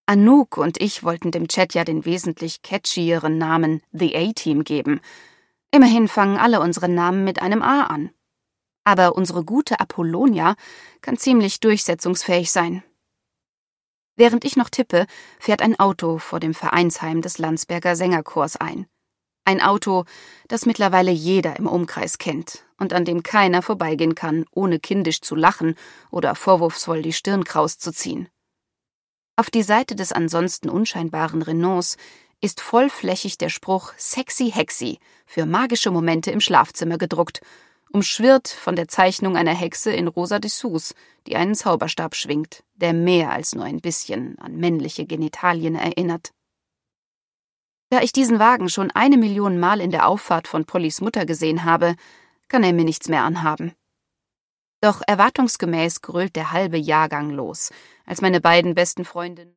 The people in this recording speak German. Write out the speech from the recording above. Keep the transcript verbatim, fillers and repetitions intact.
Anouk und ich wollten dem Chat ja den wesentlich catchieren Namen The A-Team geben. Immerhin fangen alle unsere Namen mit einem A an. Aber unsere gute Apollonia kann ziemlich durchsetzungsfähig sein. Während ich noch tippe, fährt ein Auto vor dem Vereinsheim des Landsberger Sängerchors ein. Ein Auto, das mittlerweile jeder im Umkreis kennt und an dem keiner vorbeigehen kann, ohne kindisch zu lachen oder vorwurfsvoll die Stirn kraus zu ziehen. Auf die Seite des ansonsten unscheinbaren Renaults ist vollflächig der Spruch »Sexy Hexy« für magische Momente im Schlafzimmer gedruckt, umschwirrt von der Zeichnung einer Hexe in rosa Dessous, die einen Zauberstab schwingt, der mehr als nur ein bisschen an männliche Genitalien erinnert. Da ich diesen Wagen schon eine Million Mal in der Auffahrt von Pollys Mutter gesehen habe, kann er mir nichts mehr anhaben. Doch erwartungsgemäß grölt der halbe Jahrgang los, als meine beiden besten Freundinnen